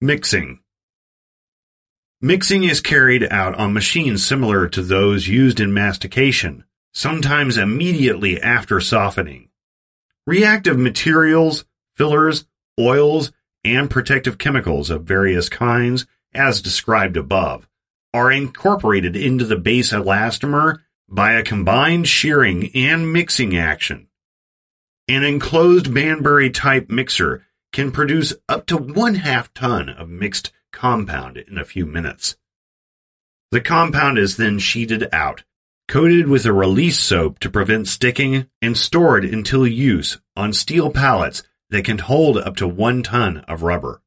Mixing. Mixing is carried out on machines similar to those used in mastication, sometimes immediately after softening. Reactive materials, fillers, oils, and protective chemicals of various kinds, as described above, are incorporated into the base elastomer by a combined shearing and mixing action. An enclosed Banbury-type mixer can produce up to 1/2 ton of mixed compound in a few minutes. The compound is then sheeted out, coated with a release soap to prevent sticking, and stored until use on steel pallets that can hold up to 1 ton of rubber.